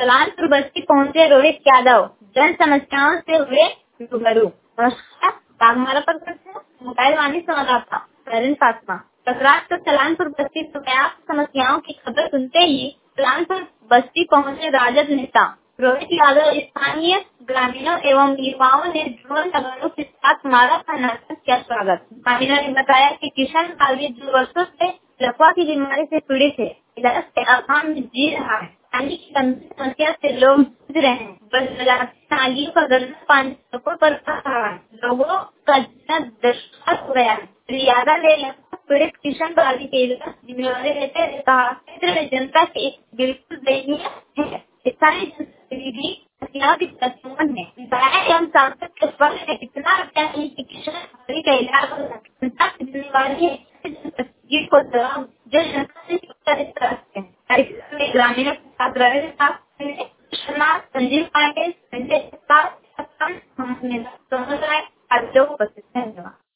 सलानपुर बस्ती पहुंचे रोहित यादव, जन समस्याओं से हुए रूबरू। नमस्कार, बाघमारा पर मोबाइल वाणी संवाददाता नरेंद्र फातिमा। गुजरात के सलानपुर बस्ती में व्याप्त समस्याओं की खबर सुनते ही सलानपुर बस्ती पहुंचे राजद नेता रोहित यादव। स्थानीय ग्रामीणों एवं युवाओं ने ड्रोन लगानों के साथ माला का नाटक किया स्वागत। ग्रामीणों ने बताया कि किशन कालवी जो वर्षों से लकवा की बीमारी से पीड़ित है, इलाज के अभाव में जी रहा है। पानी की समस्या से लोग जूझ रहे हैं। बस नालियों का गंदा पानी सड़कों पर फंस रहा है। लोगों का जीना दुश्वार हो गया है। श्री यादव ने पीड़ित किशन कालवी के इलाज की जिम्मेदारी लेते हुए कहा, क्षेत्र में जनता की एक बिल्कुल दयनीय है। स्थानीय जनप्रतिनिधि की प्रतिबंध है। विधायक एवं सांसद के स्वर में इतना अच्छा है कि किशन कालवी का इलाज जनता की जिम्मेवारी है। को जवाब जो जनता से रखते हैं। कार्यक्रम में ग्रामीणों के साथ रहे शर्मा, संजीव पांडे, संजय, उपस्थित हैं।